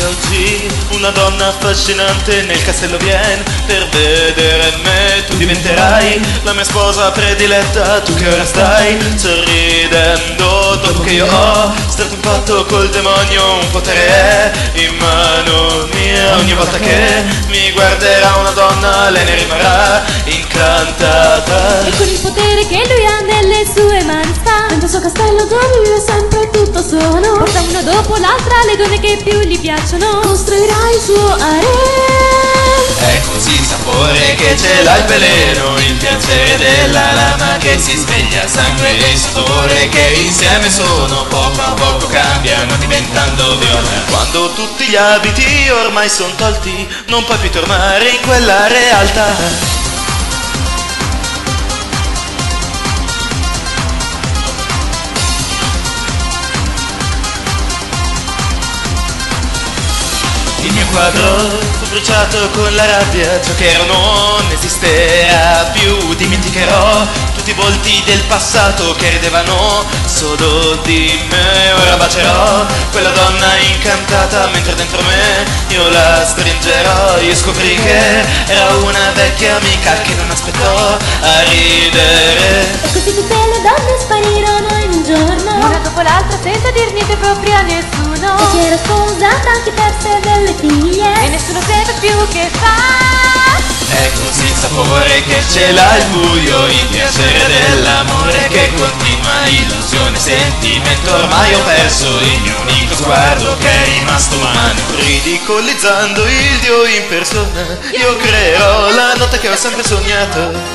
oggi una donna affascinante nel castello vien per vedere me. Tu diventerai la mia sposa prediletta, tu che ora stai sorridendo dopo che io ho stretto un patto col demonio. Un potere è in mano mia, ogni volta che mi guarderà una donna lei ne rimarrà incantata. E con il potere che lui ha nelle sue mani sta nel suo castello dove vive sempre tutto solo. Porta una dopo l'altra le donne che più gli piacciono, costruirà il suo harem. È così il sapore che ce l'ha il veleno, il piacere della lama che si sveglia, sangue e sudore che insieme sono, poco a poco cambiano diventando viola. Quando tutti gli abiti ormai sono tolti, non puoi più tornare in quella realtà. Il mio quadro fu bruciato con la rabbia, ciò che ero non esisterà più. Dimenticherò tutti i volti del passato che ridevano solo di me. Ora bacerò quella donna incantata mentre dentro me io la stringerò. Io scoprì che era una vecchia amica che non aspettò a ridere. E così tutte le donne sparirono in un giorno, una dopo l'altra senza dir niente proprio a nessuno. E chi era sposata anche perse delle figlie e nessuno seppe più che fa. È così il sapore che ce l'ha il buio, il piacere dell'amore che continua, illusione, sentimento. Ormai ho perso il mio unico sguardo che è rimasto umano. Ridicolizzando il Dio in persona, io creerò la notte che ho sempre sognato.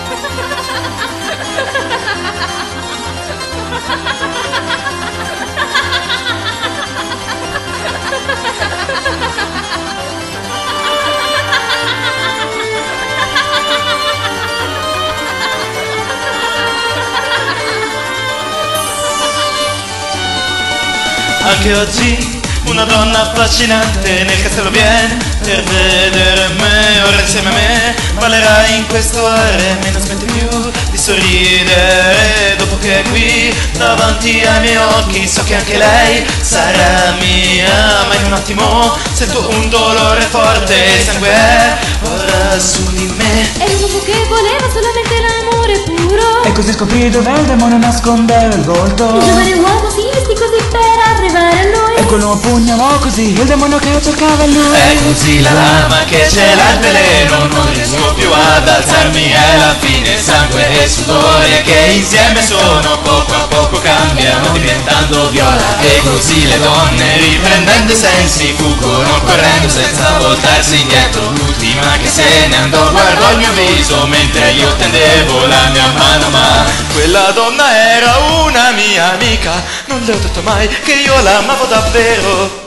Anche oggi una donna affascinante nel castello viene per vedere me. Ora insieme a me ballerà in questo harem e non smette più di sorridere. Dopo che è qui davanti ai miei occhi so che anche lei sarà mia. Ma in un attimo sento un dolore forte, il sangue è ora su di me. Era un uomo che voleva solamente l'amore puro, E così scoprì dove il demonio nascondeva il volto. il giovane uomo si vestì così per arrivare a lui, E con l'uomo pugnalò così il demonio che cercava lui. È così la lama che ce l'ha il veleno, non riesco più ad alzarmi, è la fine. Sangue e sudore che insieme sono, poco a poco cambiano diventando viola. E così le donne riprendendo i sensi fuggono correndo senza voltarsi indietro. L'ultima che se ne andò guardò il mio viso mentre io tendevo la mia mano, ma quella donna era una mia amica. Non le ho detto mai che io l'amavo davvero.